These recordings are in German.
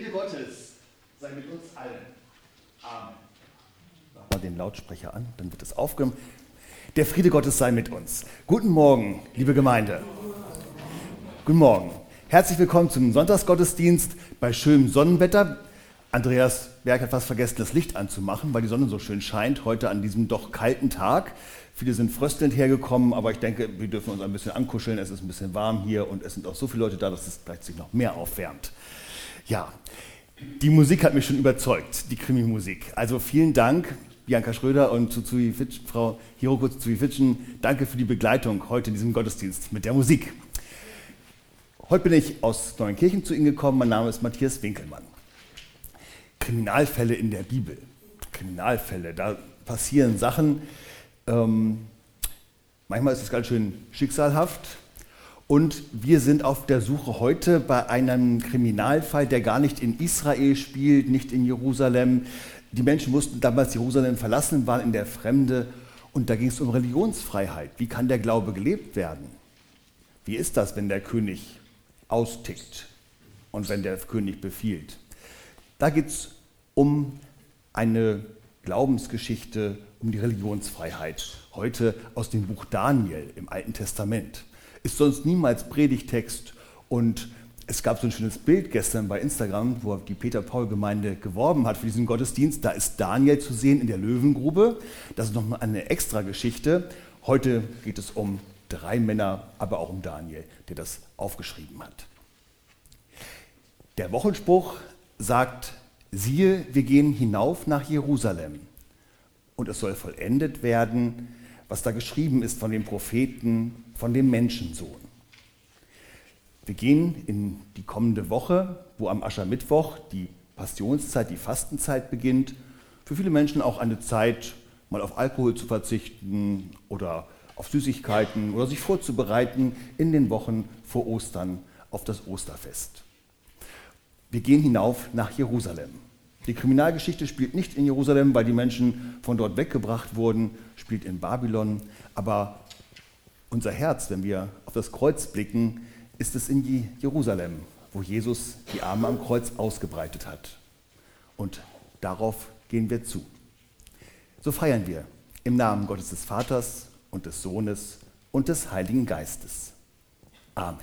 Friede Gottes sei mit uns allen. Amen. Mach mal den Lautsprecher an, dann wird es aufgenommen. Der Friede Gottes sei mit uns. Guten Morgen, liebe Gemeinde. Guten Morgen. Herzlich willkommen zum Sonntagsgottesdienst bei schönem Sonnenwetter. Andreas Berg hat fast vergessen, das Licht anzumachen, weil die Sonne so schön scheint, heute an diesem doch kalten Tag. Viele sind fröstelnd hergekommen, aber ich denke, wir dürfen uns ein bisschen ankuscheln. Es ist ein bisschen warm hier und es sind auch so viele Leute da, dass es vielleicht sich noch mehr aufwärmt. Ja, die Musik hat mich schon überzeugt, die Krimi-Musik. Also vielen Dank, Bianca Schröder und Frau Hiroko Tsui-Fitschen. Danke für die Begleitung heute in diesem Gottesdienst mit der Musik. Heute bin ich aus Neuenkirchen zu Ihnen gekommen. Mein Name ist Matthias Winkelmann. Kriminalfälle in der Bibel. Kriminalfälle, da passieren Sachen. Manchmal ist es ganz schön schicksalhaft. Und wir sind auf der Suche heute bei einem Kriminalfall, der gar nicht in Israel spielt, nicht in Jerusalem. Die Menschen mussten damals Jerusalem verlassen, waren in der Fremde. Und da ging es um Religionsfreiheit. Wie kann der Glaube gelebt werden? Wie ist das, wenn der König austickt und wenn der König befiehlt? Da geht es um eine Glaubensgeschichte, um die Religionsfreiheit. Heute aus dem Buch Daniel im Alten Testament. Ist sonst niemals Predigtext und es gab so ein schönes Bild gestern bei Instagram, wo die Peter-Paul-Gemeinde geworben hat für diesen Gottesdienst. Da ist Daniel zu sehen in der Löwengrube. Das ist nochmal eine extra Geschichte. Heute geht es um 3 Männer, aber auch um Daniel, der das aufgeschrieben hat. Der Wochenspruch sagt: Siehe, wir gehen hinauf nach Jerusalem und es soll vollendet werden, was da geschrieben ist von den Propheten, von dem Menschensohn. Wir gehen in die kommende Woche, wo am Aschermittwoch die Passionszeit, die Fastenzeit beginnt. Für viele Menschen auch eine Zeit, mal auf Alkohol zu verzichten oder auf Süßigkeiten oder sich vorzubereiten in den Wochen vor Ostern auf das Osterfest. Wir gehen hinauf nach Jerusalem. Die Kriminalgeschichte spielt nicht in Jerusalem, weil die Menschen von dort weggebracht wurden, spielt in Babylon. Aber unser Herz, wenn wir auf das Kreuz blicken, ist es in Jerusalem, wo Jesus die Arme am Kreuz ausgebreitet hat. Und darauf gehen wir zu. So feiern wir im Namen Gottes des Vaters und des Sohnes und des Heiligen Geistes. Amen.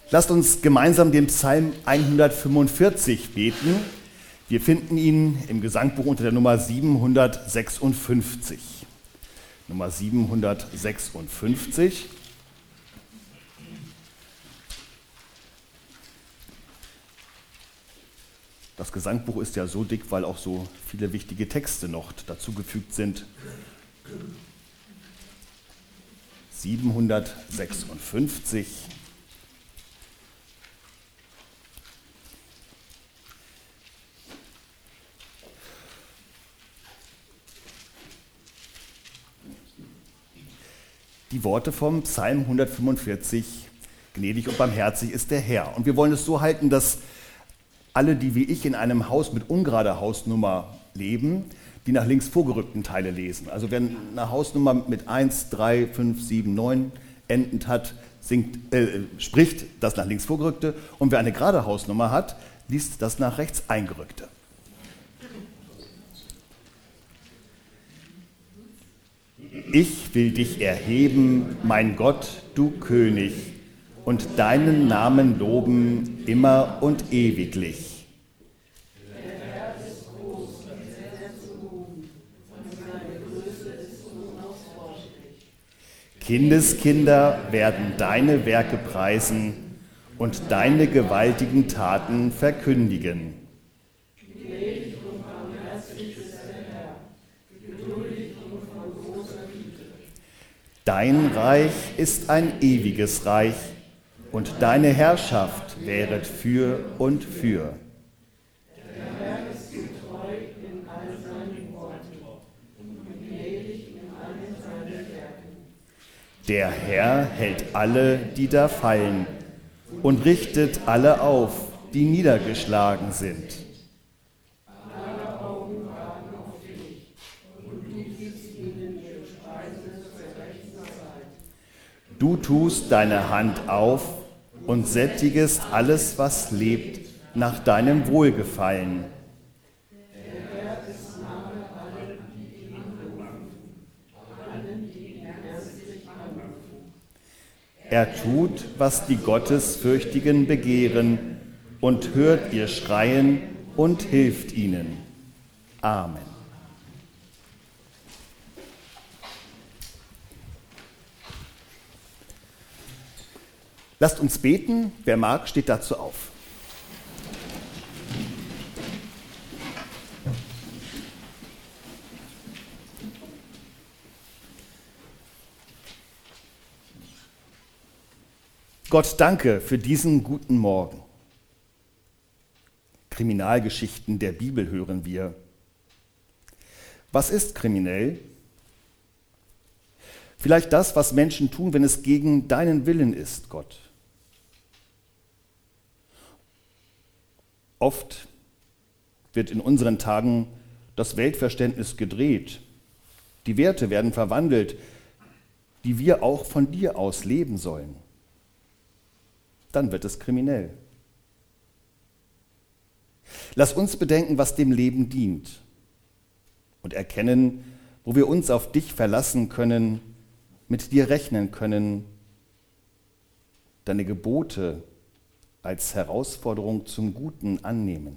Lasst uns gemeinsam den Psalm 145 beten. Wir finden ihn im Gesangbuch unter der Nummer 756. Nummer 756. Das Gesangbuch ist ja so dick, weil auch so viele wichtige Texte noch dazugefügt sind. 756. Die Worte vom Psalm 145, gnädig und barmherzig ist der Herr. Und wir wollen es so halten, dass alle, die wie ich in einem Haus mit ungerader Hausnummer leben, die nach links vorgerückten Teile lesen. Also wer eine Hausnummer mit 1, 3, 5, 7, 9 endend hat, spricht das nach links vorgerückte. Und wer eine gerade Hausnummer hat, liest das nach rechts eingerückte. Ich will dich erheben, mein Gott, du König, und deinen Namen loben immer und ewiglich. Der Herr ist groß und sehr zu loben, und seine Größe ist unausforschlich. Kindeskinder werden deine Werke preisen und deine gewaltigen Taten verkündigen. Gnädig und barmherzig ist der Herr, geduldig und von großer Güte. Dein Reich ist ein ewiges Reich, und deine Herrschaft wäret für und für. Der Herr ist getreu in all seinen Worten und gnädig in allen seinen Werken. Der Herr hält alle, die da fallen, und richtet alle auf, die niedergeschlagen sind. Alle Augen warten auf dich, und du gibst ihnen ihre Speise zur rechten Zeit. Du tust deine Hand auf und sättigest alles, was lebt, nach deinem Wohlgefallen. Der Herr ist nahe allen, die ihn anrufen, allen, die ihn ernstlich anrufen. Er tut, was die Gottesfürchtigen begehren, und hört ihr Schreien und hilft ihnen. Amen. Lasst uns beten. Wer mag, steht dazu auf. Gott, danke für diesen guten Morgen. Kriminalgeschichten der Bibel hören wir. Was ist kriminell? Vielleicht das, was Menschen tun, wenn es gegen deinen Willen ist, Gott. Oft wird in unseren Tagen das Weltverständnis gedreht. Die Werte werden verwandelt, die wir auch von dir aus leben sollen. Dann wird es kriminell. Lass uns bedenken, was dem Leben dient und erkennen, wo wir uns auf dich verlassen können, mit dir rechnen können, deine Gebote als Herausforderung zum Guten annehmen.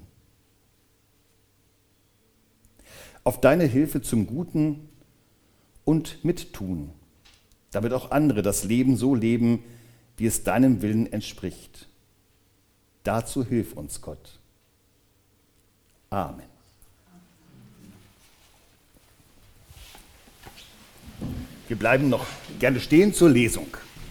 Auf deine Hilfe zum Guten und mittun, damit auch andere das Leben so leben, wie es deinem Willen entspricht. Dazu hilf uns, Gott. Amen. Wir bleiben noch gerne stehen zur Lesung.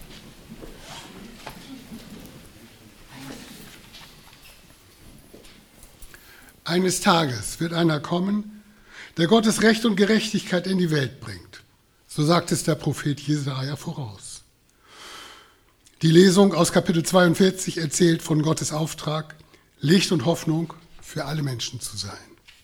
Eines Tages wird einer kommen, der Gottes Recht und Gerechtigkeit in die Welt bringt. So sagt es der Prophet Jesaja voraus. Die Lesung aus Kapitel 42 erzählt von Gottes Auftrag, Licht und Hoffnung für alle Menschen zu sein.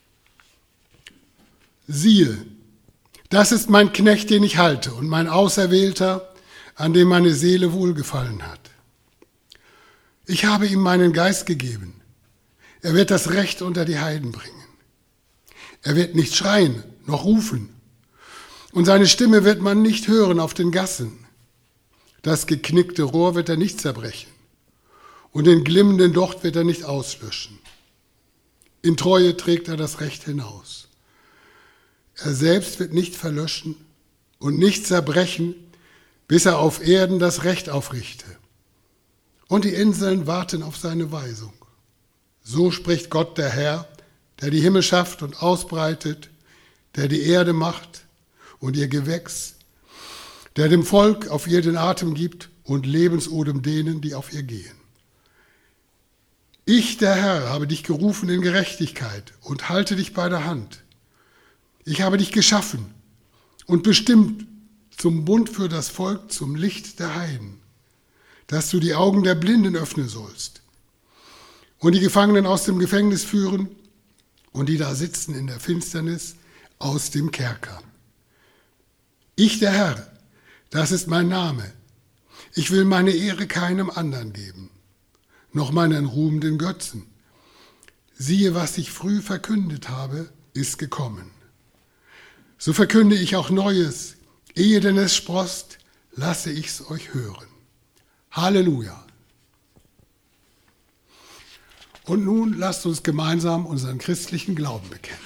Siehe, das ist mein Knecht, den ich halte, und mein Auserwählter, an dem meine Seele wohlgefallen hat. Ich habe ihm meinen Geist gegeben. Er wird das Recht unter die Heiden bringen. Er wird nicht schreien, noch rufen. Und seine Stimme wird man nicht hören auf den Gassen. Das geknickte Rohr wird er nicht zerbrechen. und den glimmenden Docht wird er nicht auslöschen. In Treue trägt er das Recht hinaus. Er selbst wird nicht verlöschen und nicht zerbrechen, bis er auf Erden das Recht aufrichte. Und die Inseln warten auf seine Weisung. So spricht Gott der Herr, der die Himmel schafft und ausbreitet, der die Erde macht und ihr Gewächs, der dem Volk auf ihr den Atem gibt und Lebensodem denen, die auf ihr gehen. Ich, der Herr, habe dich gerufen in Gerechtigkeit und halte dich bei der Hand. Ich habe dich geschaffen und bestimmt zum Bund für das Volk, zum Licht der Heiden, dass du die Augen der Blinden öffnen sollst und die Gefangenen aus dem Gefängnis führen und die da sitzen in der Finsternis aus dem Kerker. Ich, der Herr, das ist mein Name. Ich will meine Ehre keinem anderen geben, noch meinen Ruhm den Götzen. Siehe, was ich früh verkündet habe, ist gekommen. So verkünde ich auch Neues, ehe denn es sproßt, lasse ich's euch hören. Halleluja. Und nun lasst uns gemeinsam unseren christlichen Glauben bekennen.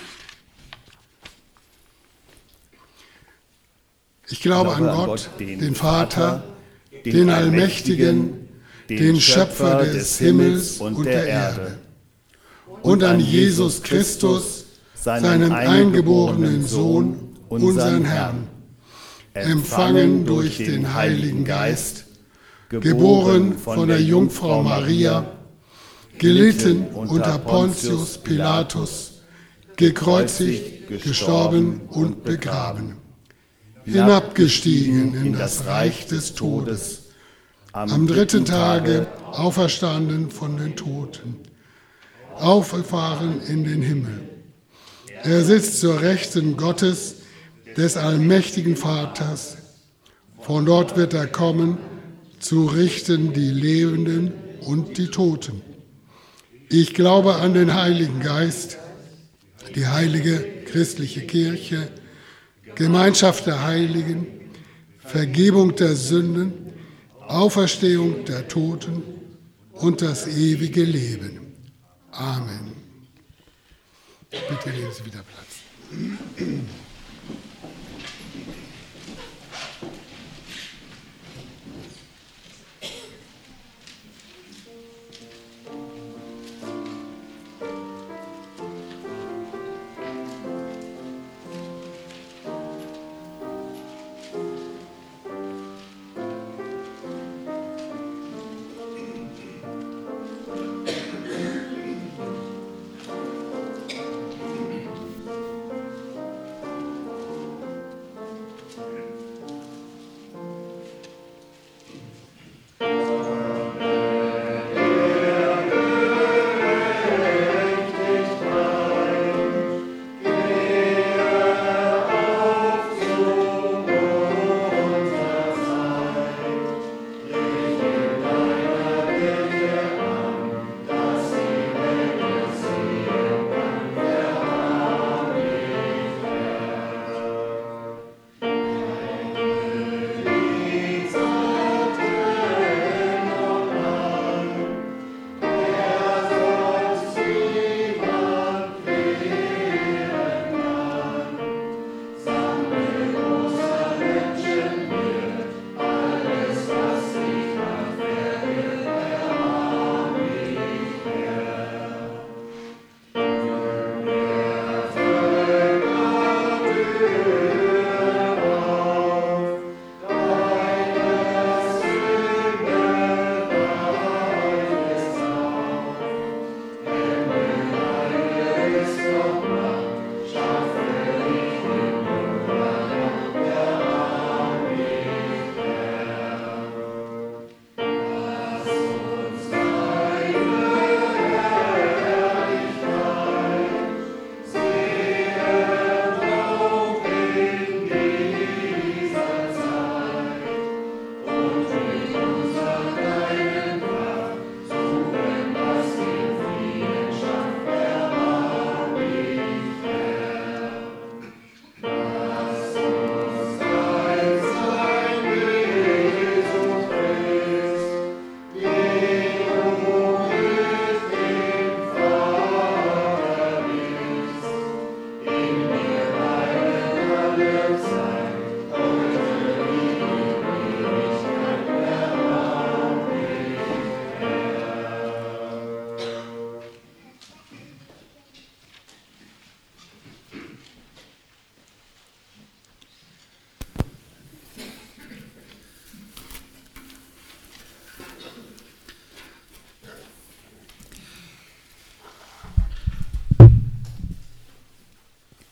Ich glaube an Gott, den Vater, den Allmächtigen, den Schöpfer des Himmels und der Erde, und an Jesus Christus, seinen eingeborenen Sohn, unseren Herrn, empfangen durch den Heiligen Geist, geboren von der Jungfrau Maria, gelitten unter Pontius Pilatus, gekreuzigt, gestorben und begraben, hinabgestiegen in das Reich des Todes, am dritten Tage auferstanden von den Toten, aufgefahren in den Himmel. Er sitzt zur Rechten Gottes, des allmächtigen Vaters. Von dort wird er kommen, zu richten die Lebenden und die Toten. Ich glaube an den Heiligen Geist, die heilige christliche Kirche, Gemeinschaft der Heiligen, Vergebung der Sünden, Auferstehung der Toten und das ewige Leben. Amen. Bitte nehmen Sie wieder Platz.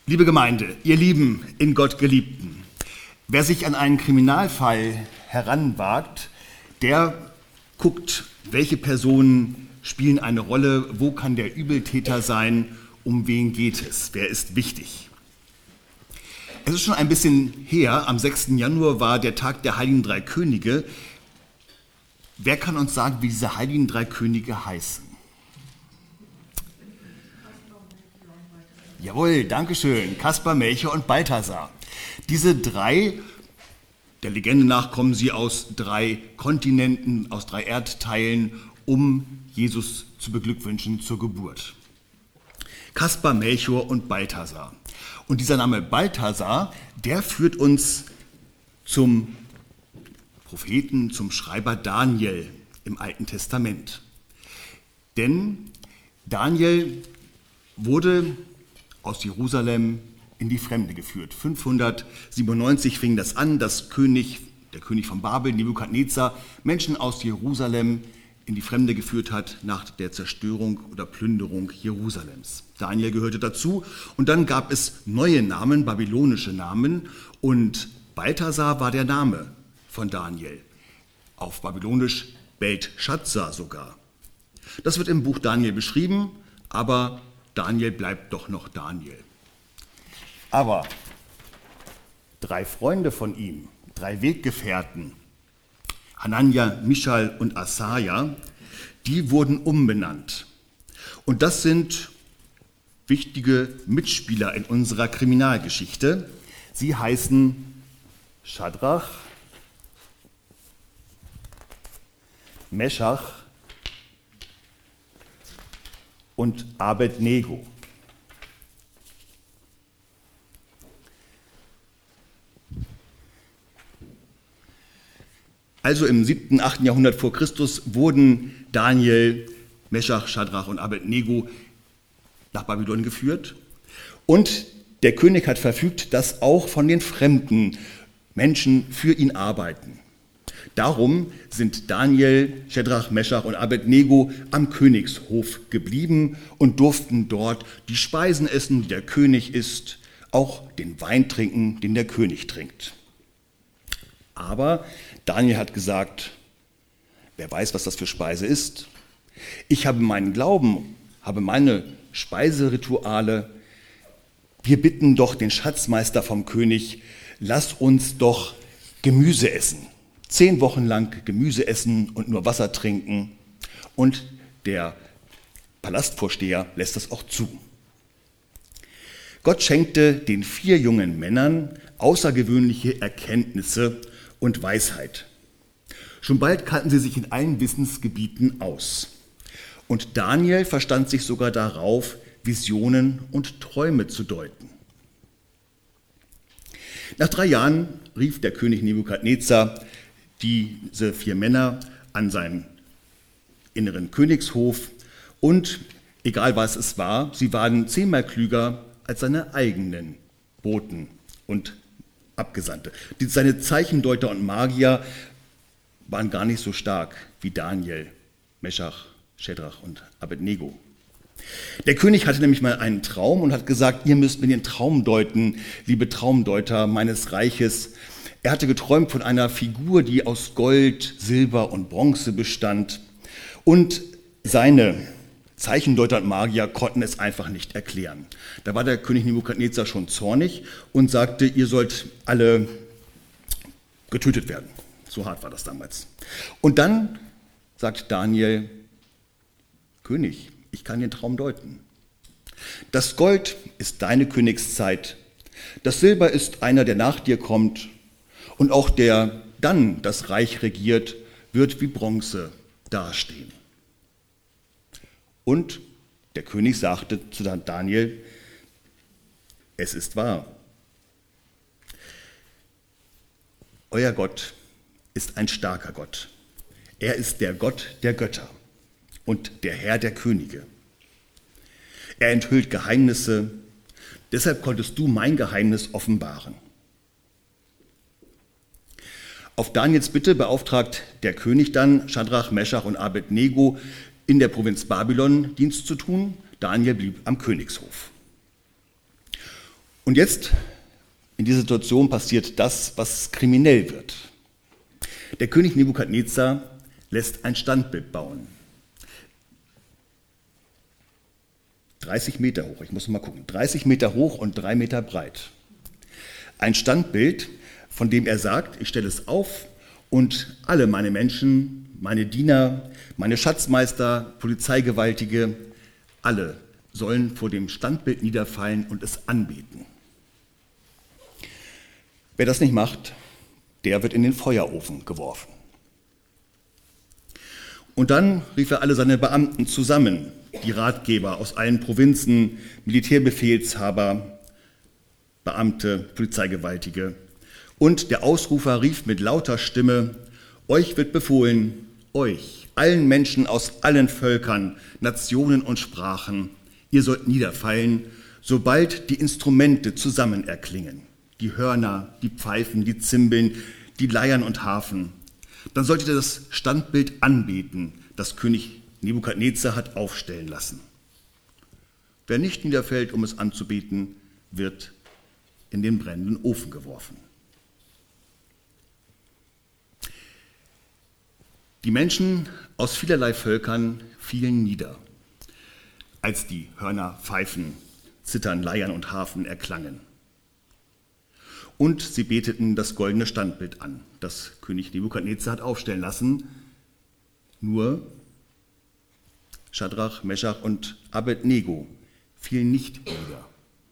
Liebe Gemeinde, ihr Lieben, in Gott Geliebten, wer sich an einen Kriminalfall heranwagt, der guckt, welche Personen spielen eine Rolle, wo kann der Übeltäter sein, um wen geht es, wer ist wichtig. Es ist schon ein bisschen her, am 6. Januar war der Tag der Heiligen Drei Könige. Wer kann uns sagen, wie diese Heiligen Drei Könige heißen? Jawohl, dankeschön, Kaspar, Melchior und Balthasar. Diese drei, der Legende nach kommen sie aus 3 Kontinenten, aus 3 Erdteilen, um Jesus zu beglückwünschen zur Geburt. Kaspar, Melchior und Balthasar. Und dieser Name Balthasar, der führt uns zum Propheten, zum Schreiber Daniel im Alten Testament. Denn Daniel wurde aus Jerusalem in die Fremde geführt. 597 fing das an, dass der König von Babel, Nebukadnezar, Menschen aus Jerusalem in die Fremde geführt hat nach der Zerstörung oder Plünderung Jerusalems. Daniel gehörte dazu und dann gab es neue Namen, babylonische Namen, und Balthasar war der Name von Daniel. Auf Babylonisch Beltschazzar sogar. Das wird im Buch Daniel beschrieben, aber Daniel bleibt doch noch Daniel. Aber 3 Freunde von ihm, 3 Weggefährten, Hanania, Mischal und Asaja, die wurden umbenannt. Und das sind wichtige Mitspieler in unserer Kriminalgeschichte. Sie heißen Schadrach, Meschach und Abednego. Also im 7., 8. Jahrhundert vor Christus wurden Daniel, Meschach, Schadrach und Abednego nach Babylon geführt. Und der König hat verfügt, dass auch von den Fremden Menschen für ihn arbeiten. Darum sind Daniel, Schadrach, Meschach und Abednego am Königshof geblieben und durften dort die Speisen essen, die der König isst, auch den Wein trinken, den der König trinkt. Aber Daniel hat gesagt, wer weiß, was das für Speise ist. Ich habe meinen Glauben, habe meine Speiserituale. Wir bitten doch den Schatzmeister vom König, lass uns doch Gemüse essen. 10 Wochen lang Gemüse essen und nur Wasser trinken. Und der Palastvorsteher lässt das auch zu. Gott schenkte den 4 jungen Männern außergewöhnliche Erkenntnisse und Weisheit. Schon bald kannten sie sich in allen Wissensgebieten aus. Und Daniel verstand sich sogar darauf, Visionen und Träume zu deuten. Nach 3 Jahren rief der König Nebukadnezar diese 4 Männer an seinen inneren Königshof und egal was es war, sie waren 10-mal klüger als seine eigenen Boten und Abgesandte. Seine Zeichendeuter und Magier waren gar nicht so stark wie Daniel, Meschach, Schadrach und Abednego. Der König hatte nämlich mal einen Traum und hat gesagt, ihr müsst mir den Traum deuten, liebe Traumdeuter meines Reiches. Er hatte geträumt von einer Figur, die aus Gold, Silber und Bronze bestand. Und seine Zeichendeuter und Magier konnten es einfach nicht erklären. Da war der König Nebukadnezar schon zornig und sagte, ihr sollt alle getötet werden. So hart war das damals. Und dann sagt Daniel, König, ich kann den Traum deuten. Das Gold ist deine Königszeit, das Silber ist einer, der nach dir kommt, und auch der dann das Reich regiert, wird wie Bronze dastehen. Und der König sagte zu Daniel, es ist wahr. Euer Gott ist ein starker Gott. Er ist der Gott der Götter und der Herr der Könige. Er enthüllt Geheimnisse, deshalb konntest du mein Geheimnis offenbaren. Auf Daniels Bitte beauftragt der König dann Schadrach, Meschach und Abednego in der Provinz Babylon Dienst zu tun. Daniel blieb am Königshof. Und jetzt, in dieser Situation, passiert das, was kriminell wird. Der König Nebukadnezar lässt ein Standbild bauen. 30 Meter hoch, ich muss mal gucken, 30 Meter hoch und 3 Meter breit. Ein Standbild, von dem er sagt, ich stelle es auf und alle meine Menschen, meine Diener, meine Schatzmeister, Polizeigewaltige, alle sollen vor dem Standbild niederfallen und es anbeten. Wer das nicht macht, der wird in den Feuerofen geworfen. Und dann rief er alle seine Beamten zusammen, die Ratgeber aus allen Provinzen, Militärbefehlshaber, Beamte, Polizeigewaltige. Und der Ausrufer rief mit lauter Stimme, euch wird befohlen, euch, allen Menschen aus allen Völkern, Nationen und Sprachen, ihr sollt niederfallen, sobald die Instrumente zusammen erklingen. Die Hörner, die Pfeifen, die Zimbeln, die Leiern und Harfen. Dann solltet ihr das Standbild anbeten, das König Nebukadnezar hat aufstellen lassen. Wer nicht niederfällt, um es anzubeten, wird in den brennenden Ofen geworfen. Die Menschen aus vielerlei Völkern fielen nieder, als die Hörner, Pfeifen, Zittern, Leiern und Harfen erklangen. Und sie beteten das goldene Standbild an, das König Nebukadnezar hat aufstellen lassen. Nur Schadrach, Meschach und Abednego fielen nicht nieder.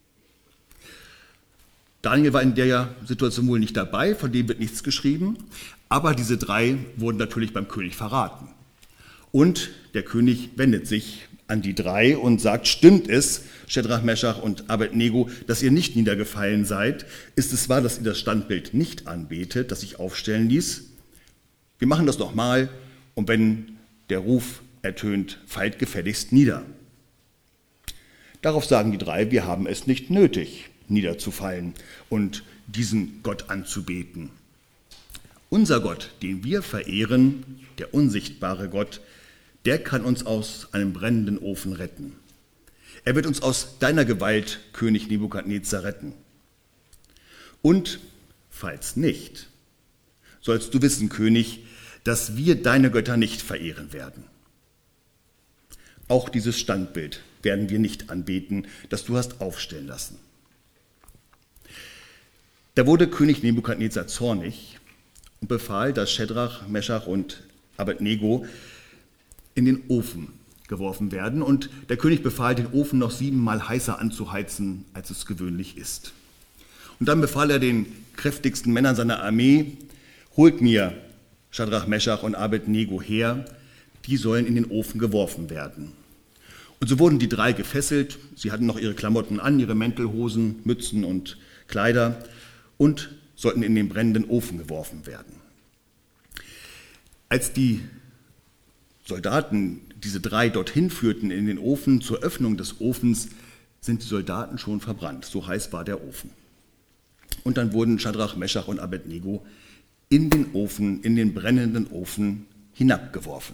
Daniel war in der Situation wohl nicht dabei, von dem wird nichts geschrieben, aber diese drei wurden natürlich beim König verraten. Und der König wendet sich an die drei und sagt, stimmt es, Schadrach, Meschach und Abednego, dass ihr nicht niedergefallen seid? Ist es wahr, dass ihr das Standbild nicht anbetet, das ich aufstellen ließ? Wir machen das nochmal und wenn der Ruf ertönt, fallt gefälligst nieder. Darauf sagen die drei, wir haben es nicht nötig, niederzufallen und diesen Gott anzubeten. Unser Gott, den wir verehren, der unsichtbare Gott, der kann uns aus einem brennenden Ofen retten. Er wird uns aus deiner Gewalt, König Nebukadnezar, retten. Und falls nicht, sollst du wissen, König, dass wir deine Götter nicht verehren werden. Auch dieses Standbild werden wir nicht anbeten, das du hast aufstellen lassen. Da wurde König Nebukadnezar zornig und befahl, dass Schadrach, Meschach und Abednego in den Ofen geworfen werden. Und der König befahl, den Ofen noch 7-mal heißer anzuheizen, als es gewöhnlich ist. Und dann befahl er den kräftigsten Männern seiner Armee, holt mir Schadrach, Meschach und Abednego her, die sollen in den Ofen geworfen werden. Und so wurden die drei gefesselt, sie hatten noch ihre Klamotten an, ihre Mäntel, Hosen, Mützen und Kleider und sollten in den brennenden Ofen geworfen werden. Als die Soldaten diese drei dorthin führten in den Ofen, zur Öffnung des Ofens, sind die Soldaten schon verbrannt, so heiß war der Ofen. Und dann wurden Schadrach, Meschach und Abednego in den Ofen, in den brennenden Ofen hinabgeworfen.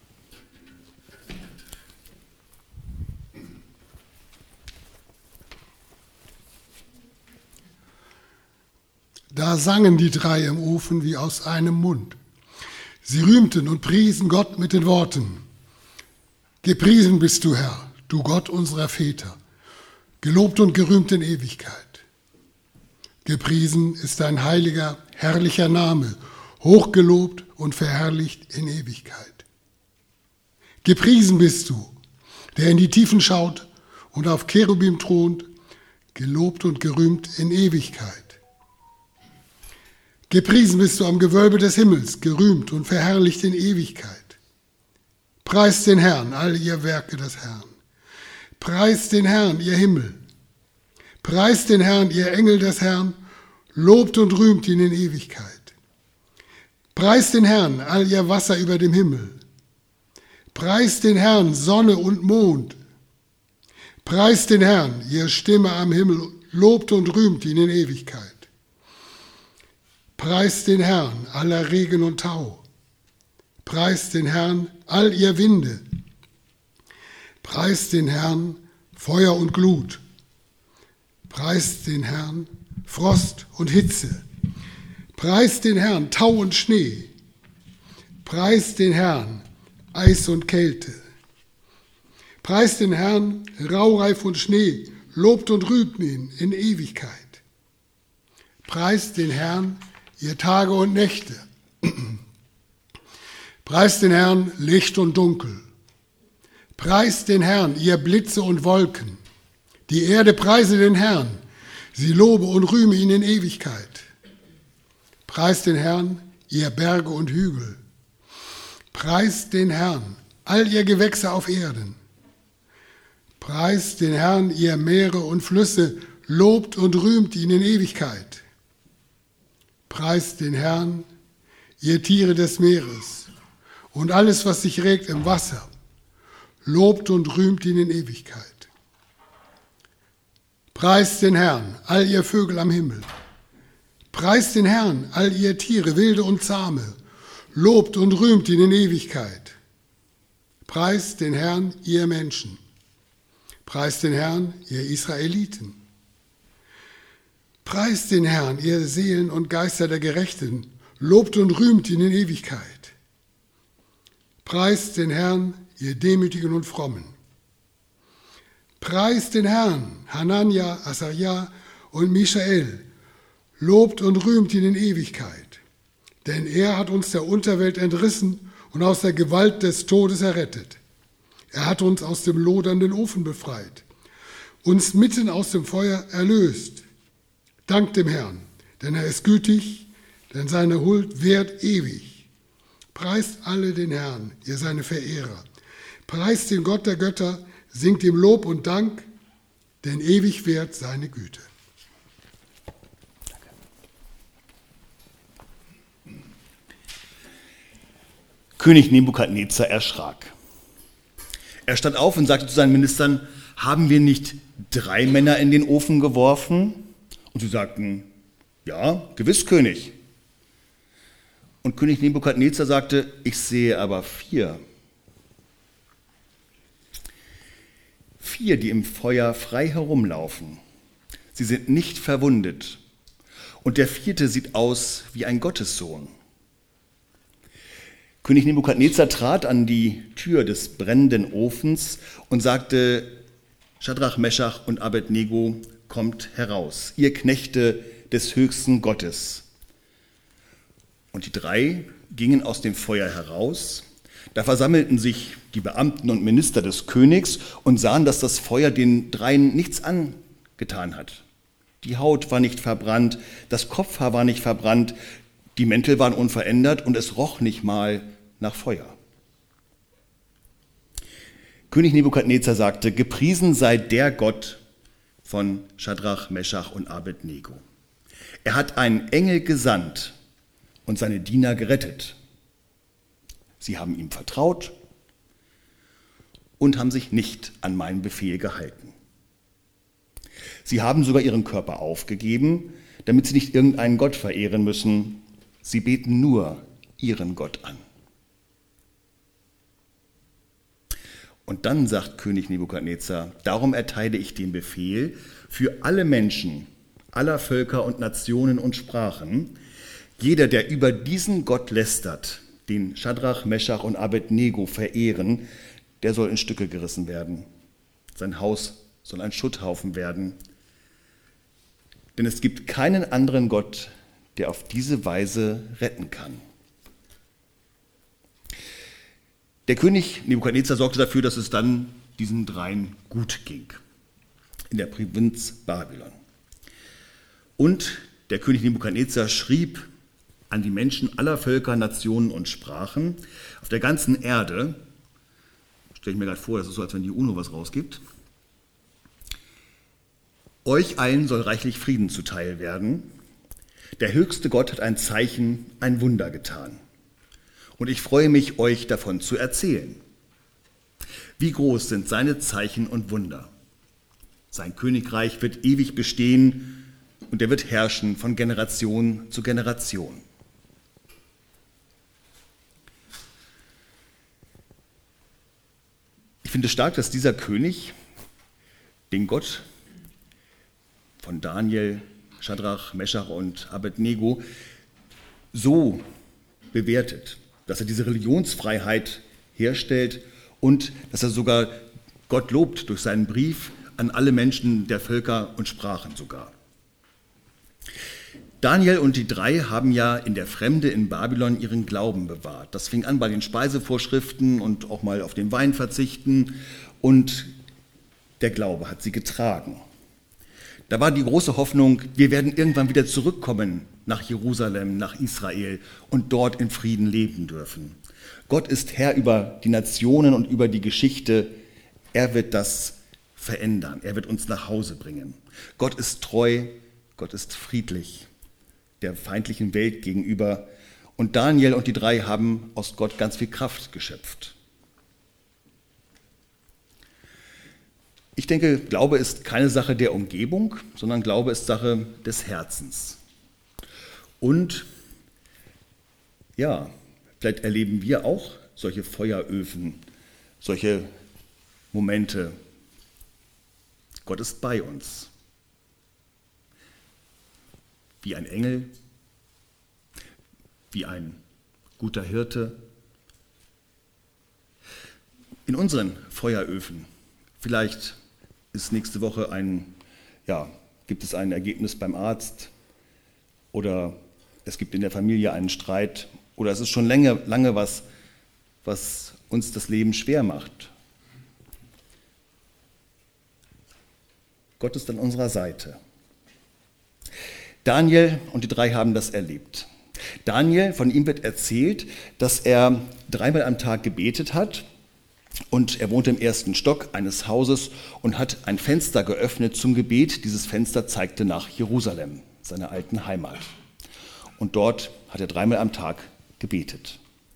Da sangen die drei im Ofen wie aus einem Mund. Sie rühmten und priesen Gott mit den Worten: Gepriesen bist du, Herr, du Gott unserer Väter, gelobt und gerühmt in Ewigkeit. Gepriesen ist dein heiliger, herrlicher Name, hochgelobt und verherrlicht in Ewigkeit. Gepriesen bist du, der in die Tiefen schaut und auf Cherubim thront, gelobt und gerühmt in Ewigkeit. Gepriesen bist du am Gewölbe des Himmels, gerühmt und verherrlicht in Ewigkeit. Preist den Herrn, all ihr Werke des Herrn. Preist den Herrn, ihr Himmel. Preist den Herrn, ihr Engel des Herrn, lobt und rühmt ihn in Ewigkeit. Preist den Herrn, all ihr Wasser über dem Himmel. Preist den Herrn, Sonne und Mond. Preist den Herrn, ihr Stimme am Himmel, lobt und rühmt ihn in Ewigkeit. Preist den Herrn, aller Regen und Tau. Preist den Herrn, all ihr Winde. Preist den Herrn, Feuer und Glut. Preist den Herrn, Frost und Hitze. Preist den Herrn, Tau und Schnee. Preist den Herrn, Eis und Kälte. Preist den Herrn, Raureif und Schnee, lobt und rühmt ihn in Ewigkeit. Preist den Herrn, ihr Tage und Nächte. Preist den Herrn, Licht und Dunkel. Preist den Herrn, ihr Blitze und Wolken. Die Erde preise den Herrn, sie lobe und rühme ihn in Ewigkeit. Preist den Herrn, ihr Berge und Hügel. Preist den Herrn, all ihr Gewächse auf Erden. Preist den Herrn, ihr Meere und Flüsse, lobt und rühmt ihn in Ewigkeit. Preist den Herrn, ihr Tiere des Meeres und alles, was sich regt im Wasser, lobt und rühmt ihn in Ewigkeit. Preist den Herrn, all ihr Vögel am Himmel. Preist den Herrn, all ihr Tiere, wilde und zahme, lobt und rühmt ihn in Ewigkeit. Preist den Herrn, ihr Menschen. Preist den Herrn, ihr Israeliten. Preist den Herrn, ihr Seelen und Geister der Gerechten, lobt und rühmt ihn in Ewigkeit. Preist den Herrn, ihr Demütigen und Frommen. Preist den Herrn, Hanania, Asaja und Michael, lobt und rühmt ihn in Ewigkeit. Denn er hat uns der Unterwelt entrissen und aus der Gewalt des Todes errettet. Er hat uns aus dem lodernden Ofen befreit, uns mitten aus dem Feuer erlöst. Dankt dem Herrn, denn er ist gütig, denn seine Huld währt ewig. Preist alle den Herrn, ihr seine Verehrer. Preist den Gott der Götter, singt ihm Lob und Dank, denn ewig währt seine Güte. König Nebukadnezar erschrak. Er stand auf und sagte zu seinen Ministern: Haben wir nicht 3 Männer in den Ofen geworfen? Und sie sagten: Ja, gewiss, König. Und König Nebukadnezar sagte: Ich sehe aber 4. 4, die im Feuer frei herumlaufen. Sie sind nicht verwundet. Und der 4. sieht aus wie ein Gottessohn. König Nebukadnezar trat an die Tür des brennenden Ofens und sagte: Schadrach, Meschach und Abednego, kommt heraus, ihr Knechte des höchsten Gottes. Und die 3 gingen aus dem Feuer heraus. Da versammelten sich die Beamten und Minister des Königs und sahen, dass das Feuer den 3 nichts angetan hat. Die Haut war nicht verbrannt, das Kopfhaar war nicht verbrannt, die Mäntel waren unverändert und es roch nicht mal nach Feuer. König Nebukadnezar sagte: Gepriesen sei der Gott von Schadrach, Meschach und Abednego. Er hat einen Engel gesandt und seine Diener gerettet. Sie haben ihm vertraut und haben sich nicht an meinen Befehl gehalten. Sie haben sogar ihren Körper aufgegeben, damit sie nicht irgendeinen Gott verehren müssen. Sie beten nur ihren Gott an. Und dann sagt König Nebukadnezar: Darum erteile ich den Befehl für alle Menschen, aller Völker und Nationen und Sprachen: Jeder, der über diesen Gott lästert, den Schadrach, Meschach und Abednego verehren, der soll in Stücke gerissen werden. Sein Haus soll ein Schutthaufen werden. Denn es gibt keinen anderen Gott, der auf diese Weise retten kann. Der König Nebukadnezar sorgte dafür, dass es dann diesen 3 gut ging in der Provinz Babylon. Und der König Nebukadnezar schrieb an die Menschen aller Völker, Nationen und Sprachen auf der ganzen Erde. Stelle ich mir gerade vor, das ist so, als wenn die UNO was rausgibt. Euch allen soll reichlich Frieden zuteil werden. Der höchste Gott hat ein Zeichen, ein Wunder getan. Und ich freue mich, euch davon zu erzählen. Wie groß sind seine Zeichen und Wunder? Sein Königreich wird ewig bestehen und er wird herrschen von Generation zu Generation. Ich finde es stark, dass dieser König den Gott von Daniel, Schadrach, Meschach und Abednego so bewertet, dass er diese Religionsfreiheit herstellt und dass er sogar Gott lobt durch seinen Brief an alle Menschen der Völker und Sprachen sogar. Daniel und die drei haben ja in der Fremde in Babylon ihren Glauben bewahrt. Das fing an bei den Speisevorschriften und auch mal auf den Wein verzichten, und der Glaube hat sie getragen. Da war die große Hoffnung, wir werden irgendwann wieder zurückkommen nach Jerusalem, nach Israel und dort in Frieden leben dürfen. Gott ist Herr über die Nationen und über die Geschichte. Er wird das verändern. Er wird uns nach Hause bringen. Gott ist treu, Gott ist friedlich der feindlichen Welt gegenüber. Und Daniel und die drei haben aus Gott ganz viel Kraft geschöpft. Ich denke, Glaube ist keine Sache der Umgebung, sondern Glaube ist Sache des Herzens. Und ja, vielleicht erleben wir auch solche Feueröfen, solche Momente. Gott ist bei uns. Wie ein Engel, wie ein guter Hirte. In unseren Feueröfen, vielleicht ist nächste Woche gibt es ein Ergebnis beim Arzt oder es gibt in der Familie einen Streit oder es ist schon lange was uns das Leben schwer macht. Gott ist an unserer Seite. Daniel und die drei haben das erlebt. Daniel, von ihm wird erzählt, dass er 3-mal am Tag gebetet hat und er wohnte im 1. Stock eines Hauses und hat ein Fenster geöffnet zum Gebet. Dieses Fenster zeigte nach Jerusalem, seiner alten Heimat. Und dort hat er 3-mal am Tag gebetet.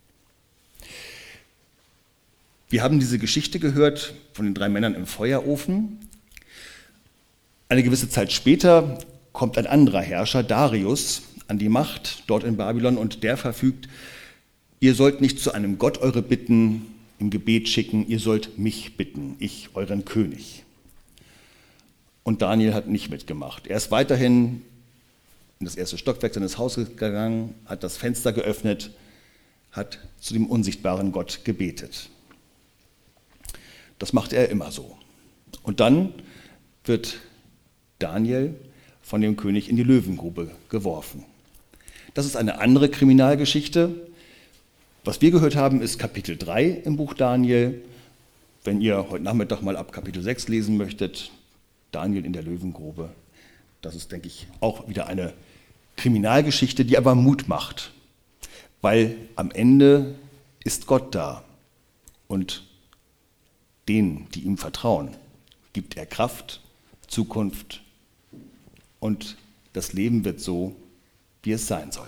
Wir haben diese Geschichte gehört von den 3 Männern im Feuerofen. Eine gewisse Zeit später kommt ein anderer Herrscher, Darius, an die Macht dort in Babylon und der verfügt, ihr sollt nicht zu einem Gott eure Bitten im Gebet schicken, ihr sollt mich bitten, ich, euren König. Und Daniel hat nicht mitgemacht. Er ist weiterhin in das 1. Stockwerk seines Hauses gegangen, hat das Fenster geöffnet, hat zu dem unsichtbaren Gott gebetet. Das macht er immer so. Und dann wird Daniel von dem König in die Löwengrube geworfen. Das ist eine andere Kriminalgeschichte. Was wir gehört haben, ist Kapitel 3 im Buch Daniel. Wenn ihr heute Nachmittag mal ab Kapitel 6 lesen möchtet, Daniel in der Löwengrube, das ist, denke ich, auch wieder eine Kriminalgeschichte, die aber Mut macht. Weil am Ende ist Gott da und denen, die ihm vertrauen, gibt er Kraft, Zukunft und das Leben wird so, wie es sein soll.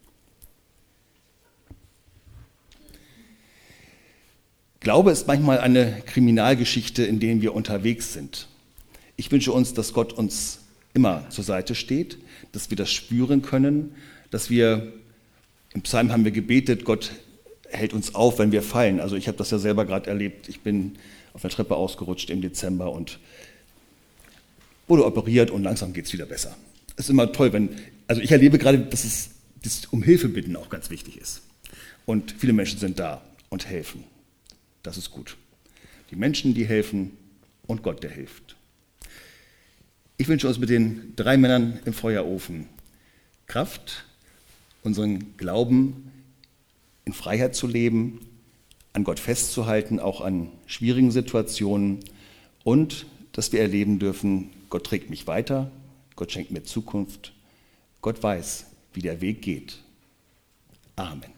Glaube ist manchmal eine Kriminalgeschichte, in der wir unterwegs sind. Ich wünsche uns, dass Gott uns immer zur Seite steht, dass wir das spüren können, dass wir, im Psalm haben wir gebetet, Gott hält uns auf, wenn wir fallen. Also ich habe das ja selber gerade erlebt. Ich bin auf der Treppe ausgerutscht im Dezember und wurde operiert und langsam geht es wieder besser. Es ist immer toll, also ich erlebe gerade, dass das um Hilfe bitten auch ganz wichtig ist. Und viele Menschen sind da und helfen. Das ist gut. Die Menschen, die helfen und Gott, der hilft. Ich wünsche uns mit den 3 Männern im Feuerofen Kraft, unseren Glauben in Freiheit zu leben, an Gott festzuhalten, auch an schwierigen Situationen und dass wir erleben dürfen, Gott trägt mich weiter, Gott schenkt mir Zukunft, Gott weiß, wie der Weg geht. Amen.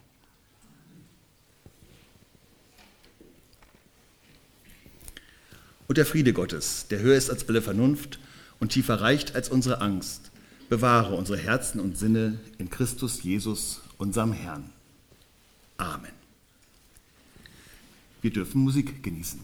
Und der Friede Gottes, der höher ist als alle Vernunft und tiefer reicht als unsere Angst, bewahre unsere Herzen und Sinne in Christus Jesus, unserem Herrn. Amen. Wir dürfen Musik genießen.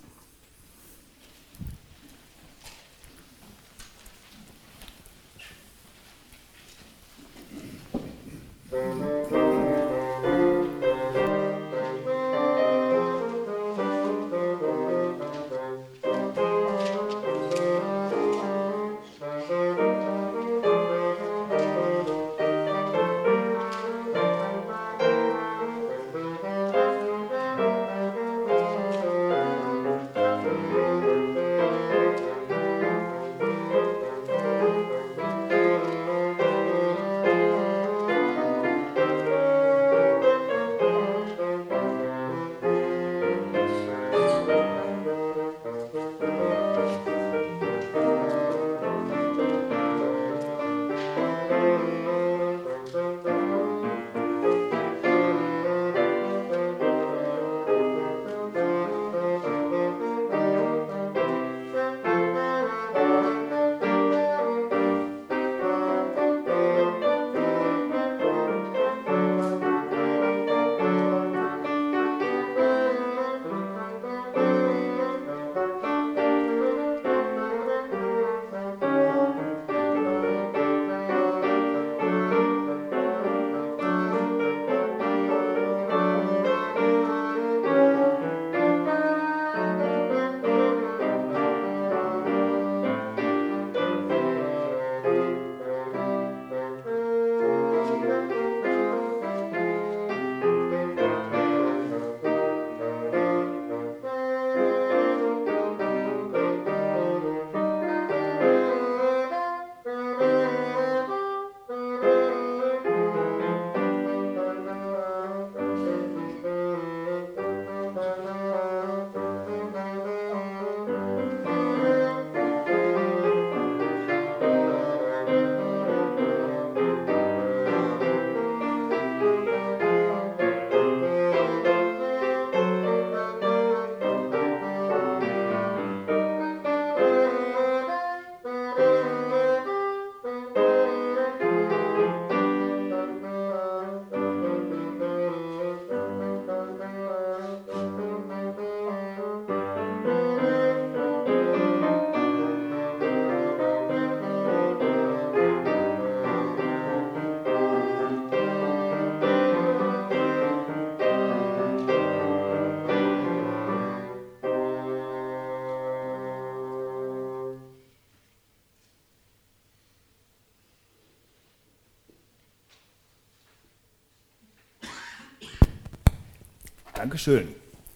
Dankeschön.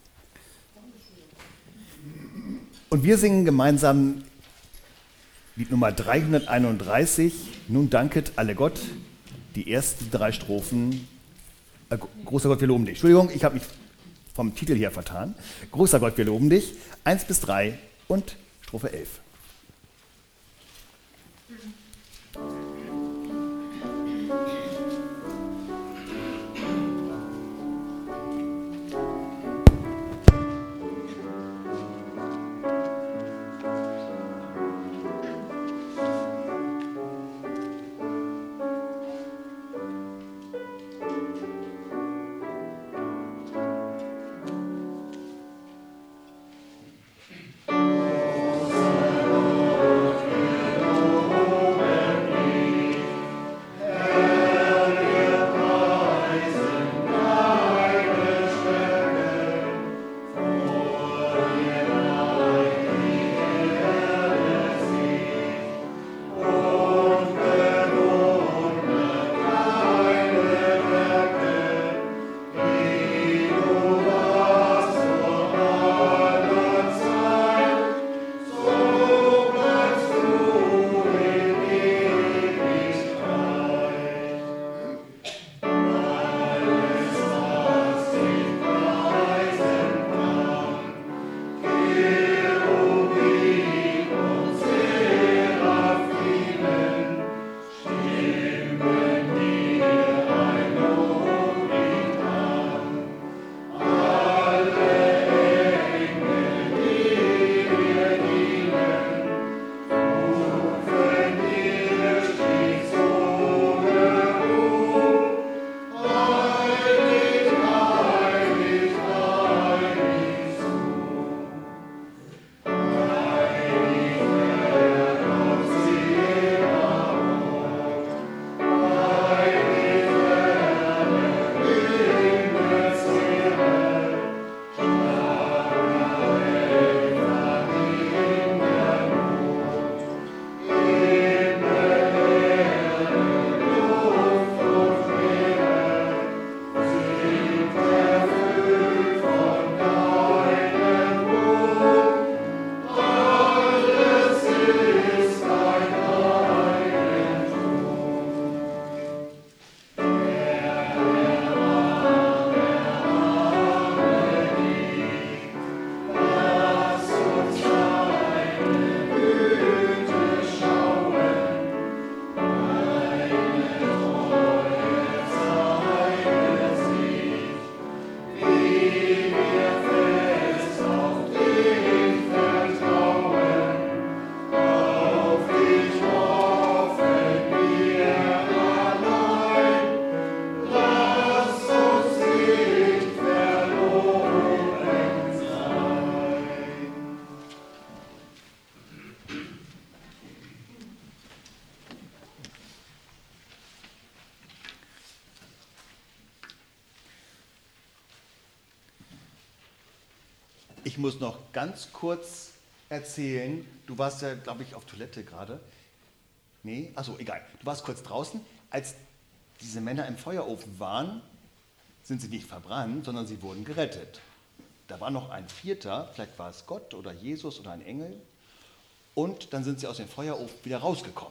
Und wir singen gemeinsam Lied Nummer 331, Nun danket alle Gott, die ersten 3 Strophen. Großer Gott, wir loben dich. Entschuldigung, ich habe mich vom Titel her vertan. Großer Gott, wir loben dich. 1 bis 3 und Strophe 11. Ich muss noch ganz kurz erzählen, du warst ja, glaube ich, auf Toilette gerade. Nee, achso, egal. Du warst kurz draußen. Als diese Männer im Feuerofen waren, sind sie nicht verbrannt, sondern sie wurden gerettet. Da war noch ein 4., vielleicht war es Gott oder Jesus oder ein Engel. Und dann sind sie aus dem Feuerofen wieder rausgekommen.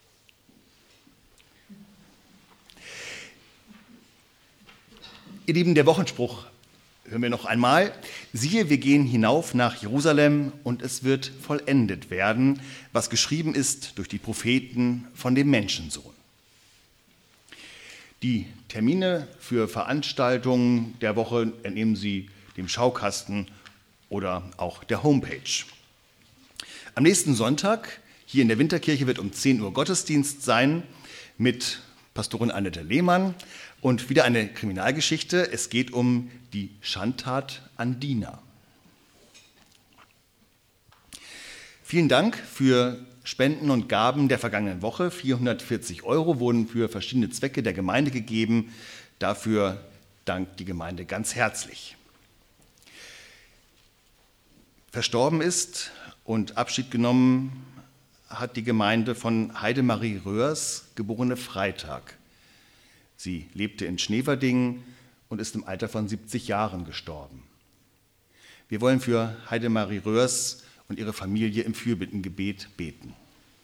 Ihr Lieben, der Wochenspruch hören wir noch einmal. Siehe, wir gehen hinauf nach Jerusalem und es wird vollendet werden, was geschrieben ist durch die Propheten von dem Menschensohn. Die Termine für Veranstaltungen der Woche entnehmen Sie dem Schaukasten oder auch der Homepage. Am nächsten Sonntag hier in der Winterkirche wird um 10 Uhr Gottesdienst sein mit Pastorin Annette Lehmann und wieder eine Kriminalgeschichte. Es geht um die Schandtat an Dina. Vielen Dank für Spenden und Gaben der vergangenen Woche. 440 € wurden für verschiedene Zwecke der Gemeinde gegeben. Dafür dankt die Gemeinde ganz herzlich. Verstorben ist und Abschied genommen hat die Gemeinde von Heidemarie Röhrs, geborene Freitag. Sie lebte in Schneverdingen und ist im Alter von 70 Jahren gestorben. Wir wollen für Heidemarie Röhrs und ihre Familie im Fürbittengebet beten.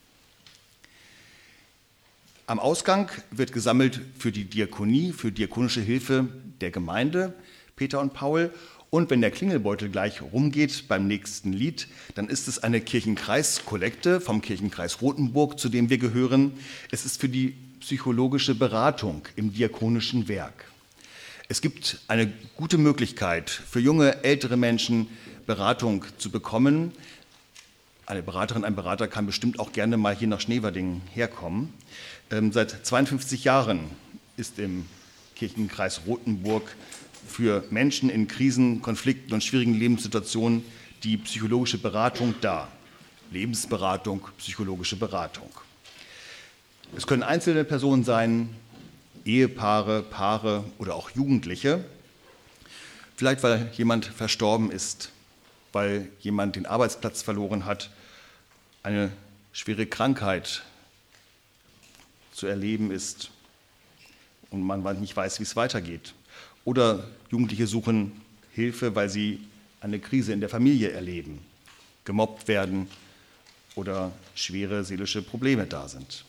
Am Ausgang wird gesammelt für die Diakonie, für diakonische Hilfe der Gemeinde, Peter und Paul. Und wenn der Klingelbeutel gleich rumgeht beim nächsten Lied, dann ist es eine Kirchenkreiskollekte vom Kirchenkreis Rothenburg, zu dem wir gehören. Es ist für die psychologische Beratung im diakonischen Werk. Es gibt eine gute Möglichkeit für junge, ältere Menschen, Beratung zu bekommen. Eine Beraterin, ein Berater kann bestimmt auch gerne mal hier nach Schneverdingen herkommen. Seit 52 Jahren ist im Kirchenkreis Rothenburg für Menschen in Krisen, Konflikten und schwierigen Lebenssituationen die psychologische Beratung da. Lebensberatung, psychologische Beratung. Es können einzelne Personen sein, Ehepaare, Paare oder auch Jugendliche. Vielleicht, weil jemand verstorben ist, weil jemand den Arbeitsplatz verloren hat, eine schwere Krankheit zu erleben ist und man nicht weiß, wie es weitergeht. Oder Jugendliche suchen Hilfe, weil sie eine Krise in der Familie erleben, gemobbt werden oder schwere seelische Probleme da sind.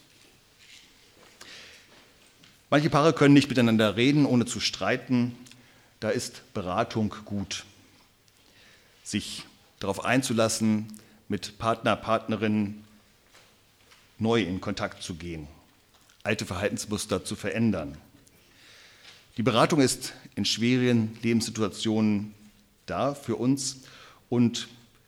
Manche Paare können nicht miteinander reden, ohne zu streiten. Da ist Beratung gut. Sich darauf einzulassen, mit Partner, Partnerinnen neu in Kontakt zu gehen, alte Verhaltensmuster zu verändern. Die Beratung ist in schweren Lebenssituationen da für uns und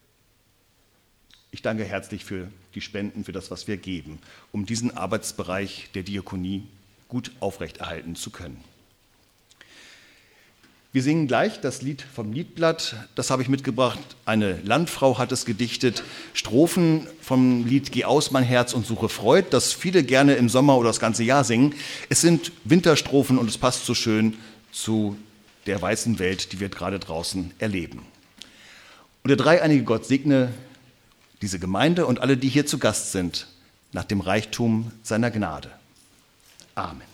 ich danke herzlich für die Spenden, für das, was wir geben, um diesen Arbeitsbereich der Diakonie gut aufrechterhalten zu können. Wir singen gleich das Lied vom Liedblatt, das habe ich mitgebracht. Eine Landfrau hat es gedichtet, Strophen vom Lied Geh aus, mein Herz und suche Freud, das viele gerne im Sommer oder das ganze Jahr singen. Es sind Winterstrophen und es passt so schön zu der weißen Welt, die wir gerade draußen erleben. Und der dreieinige Gott segne diese Gemeinde und alle, die hier zu Gast sind, nach dem Reichtum seiner Gnade. Amen.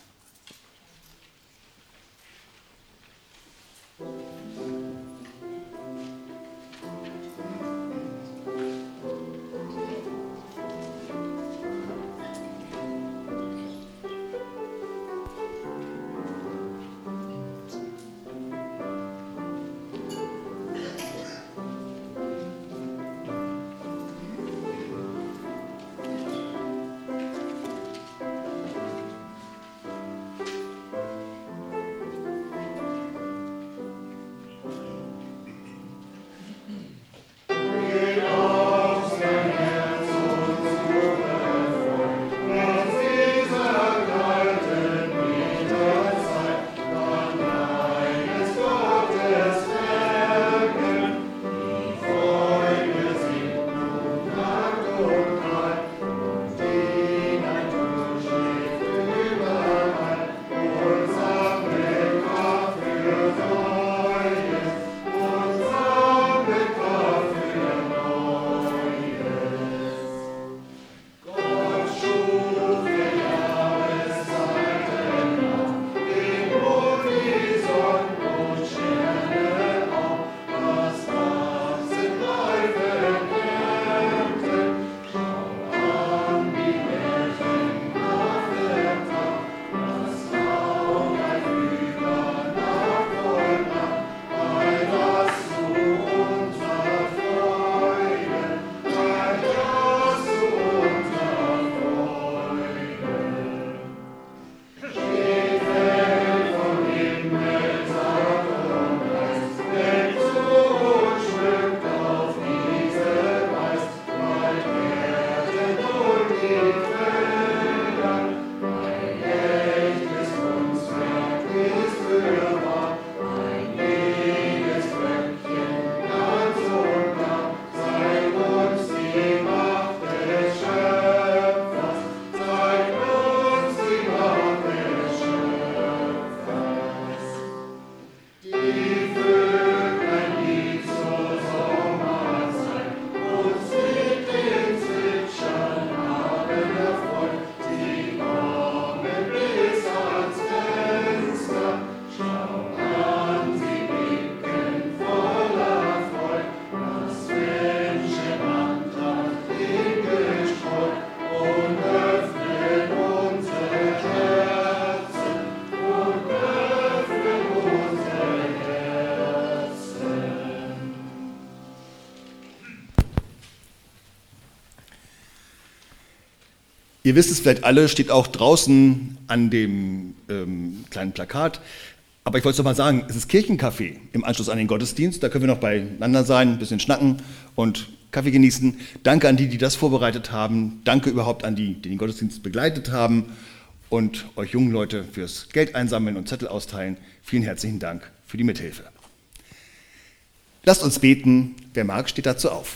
Ihr wisst es vielleicht alle, steht auch draußen an dem kleinen Plakat. Aber ich wollte es doch mal sagen, es ist Kirchencafé im Anschluss an den Gottesdienst. Da können wir noch beieinander sein, ein bisschen schnacken und Kaffee genießen. Danke an die das vorbereitet haben. Danke überhaupt an die den Gottesdienst begleitet haben. Und euch jungen Leute fürs Geld einsammeln und Zettel austeilen. Vielen herzlichen Dank für die Mithilfe. Lasst uns beten. Wer mag, steht dazu auf.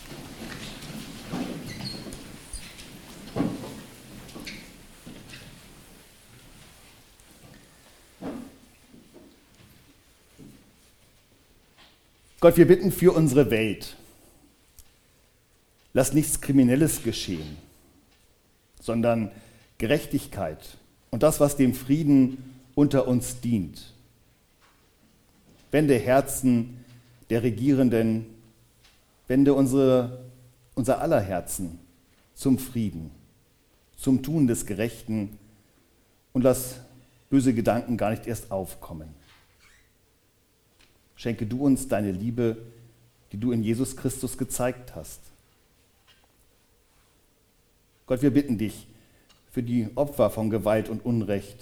Gott, wir bitten für unsere Welt. Lass nichts Kriminelles geschehen, sondern Gerechtigkeit und das, was dem Frieden unter uns dient. Wende Herzen der Regierenden, wende unser aller Herzen zum Frieden, zum Tun des Gerechten und lass böse Gedanken gar nicht erst aufkommen. Schenke du uns deine Liebe, die du in Jesus Christus gezeigt hast. Gott, wir bitten dich für die Opfer von Gewalt und Unrecht.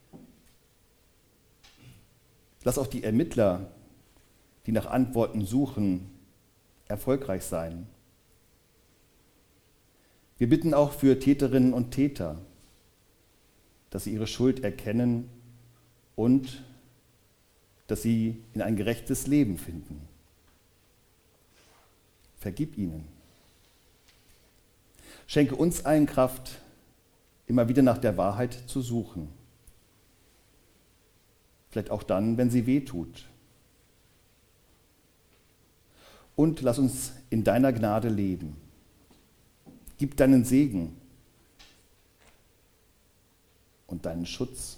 Lass auch die Ermittler, die nach Antworten suchen, erfolgreich sein. Wir bitten auch für Täterinnen und Täter, dass sie ihre Schuld erkennen und dass sie in ein gerechtes Leben finden. Vergib ihnen. Schenke uns allen Kraft, immer wieder nach der Wahrheit zu suchen. Vielleicht auch dann, wenn sie weh tut. Und lass uns in deiner Gnade leben. Gib deinen Segen und deinen Schutz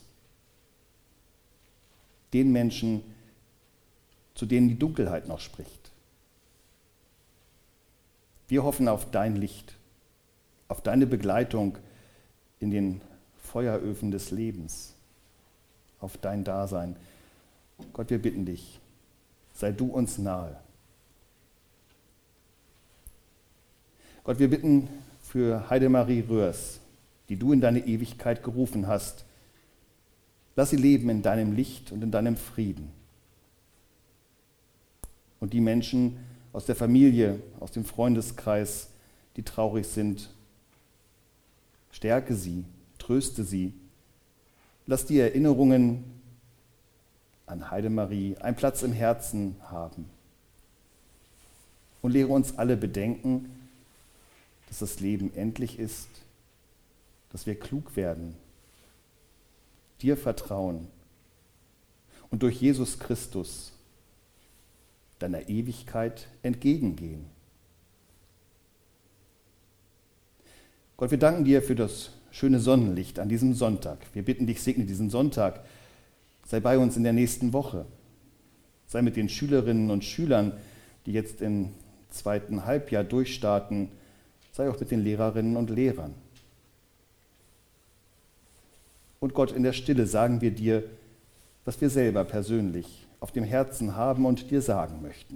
den Menschen, zu denen die Dunkelheit noch spricht. Wir hoffen auf dein Licht, auf deine Begleitung in den Feueröfen des Lebens, auf dein Dasein. Gott, wir bitten dich, sei du uns nahe. Gott, wir bitten für Heidemarie Röhrs, die du in deine Ewigkeit gerufen hast. Lass sie leben in deinem Licht und in deinem Frieden. Und die Menschen aus der Familie, aus dem Freundeskreis, die traurig sind, stärke sie, tröste sie. Lass die Erinnerungen an Heidemarie einen Platz im Herzen haben. Und lehre uns alle bedenken, dass das Leben endlich ist, dass wir klug werden, dir vertrauen und durch Jesus Christus deiner Ewigkeit entgegengehen. Gott, wir danken dir für das schöne Sonnenlicht an diesem Sonntag. Wir bitten dich, segne diesen Sonntag. Sei bei uns in der nächsten Woche. Sei mit den Schülerinnen und Schülern, die jetzt im zweiten Halbjahr durchstarten. Sei auch mit den Lehrerinnen und Lehrern. Und Gott, in der Stille sagen wir dir, was wir selber persönlich auf dem Herzen haben und dir sagen möchten.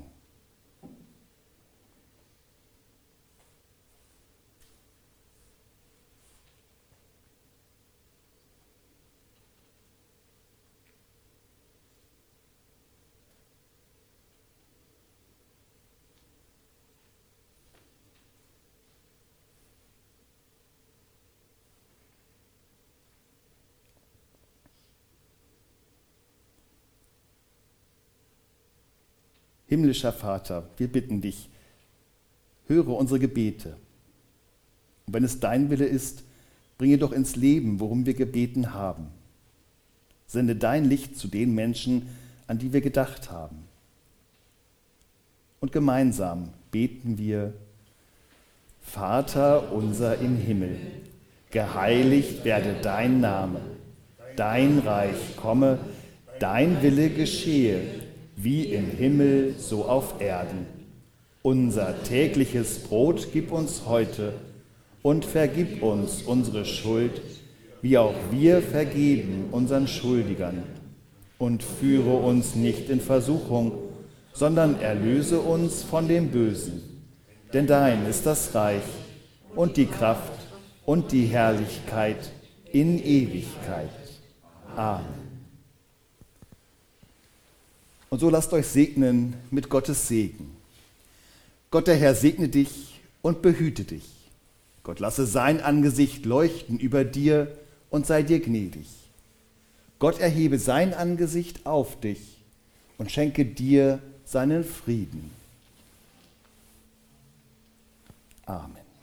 Himmlischer Vater, wir bitten dich, höre unsere Gebete. Und wenn es dein Wille ist, bringe doch ins Leben, worum wir gebeten haben. Sende dein Licht zu den Menschen, an die wir gedacht haben. Und gemeinsam beten wir: Vater unser im Himmel, geheiligt werde dein Name, dein Reich komme, dein Wille geschehe, wie im Himmel, so auf Erden. Unser tägliches Brot gib uns heute und vergib uns unsere Schuld, wie auch wir vergeben unseren Schuldigern. Und führe uns nicht in Versuchung, sondern erlöse uns von dem Bösen. Denn dein ist das Reich und die Kraft und die Herrlichkeit in Ewigkeit. Amen. Und so lasst euch segnen mit Gottes Segen. Gott der Herr segne dich und behüte dich. Gott lasse sein Angesicht leuchten über dir und sei dir gnädig. Gott erhebe sein Angesicht auf dich und schenke dir seinen Frieden. Amen.